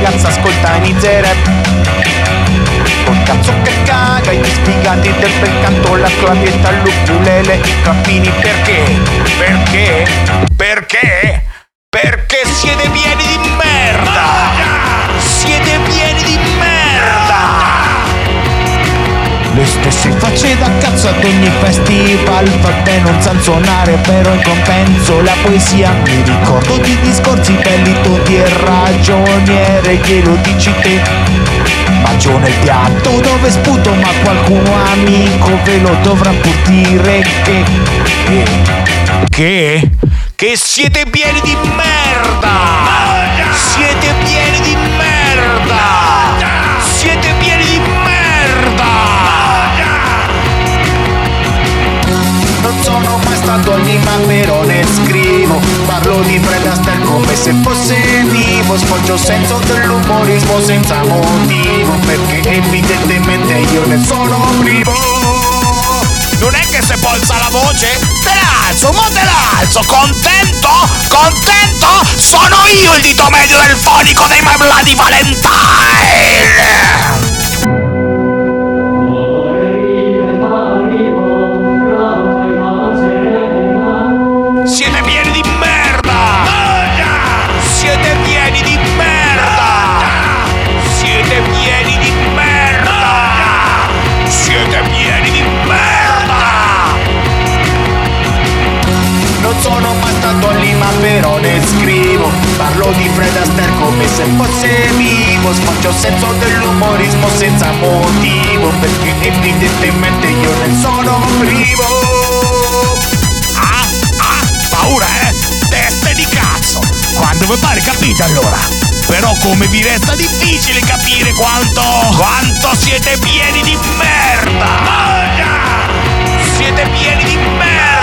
ragazza ascolta inizia rap. Col cazzo che caga, gli sfigati del bel canto, la clavietta, l'ukulele, Cappini perché? Perché? Perché? Perché siete pieni di merda! Siete pieni di merda! Le stesse facce da cazzo ad ogni festival. Vabbè, non san suonare, però in compenso la poesia. Mi ricordo di discorsi belli, tutti e ragioniere, glielo dici te. Mangio nel piatto dove sputo, ma qualcuno amico ve lo dovrà pur dire che siete pieni di merda! Siete pieni di merda! Siete pieni di merda! Non sono mai stato a Lima, però ne scrivo. Parlo di Fred Astaire come se fosse vivo. Sfoggio senso dell'umorismo senza motivo, perché evidentemente io ne sono privo. Non è che se polsa la voce te l'alzo, mo te l'alzo. Contento? Contento? Sono io il dito medio del fonico dei My Bloody Valentine. Siete pieni di merda! Siete pieni di merda! Siete pieni di merda! Siete pieni di merda! Non sono mai stato a Lima, però ne scrivo. Parlo di Fred Astaire come se fosse vivo. Sfoggio senso dell'umorismo senza motivo, perché evidentemente io ne sono privo. Paura, teste di cazzo! Quando vi pare capite allora? Però come vi resta difficile capire quanto siete pieni di merda! Siete pieni di merda!